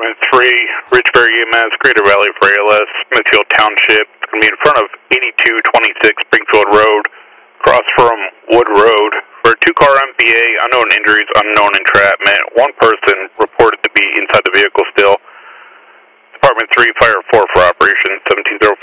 Department 3, Richbury EMS, Greater Valley for ALS, Smithfield Township. It's going to be in front of 8226 Springfield Road, across from Wood Road. For a 2-car MPA, unknown injuries, unknown entrapment. One person reported to be inside the vehicle still. Department 3, Fire 4 for Operation 1704.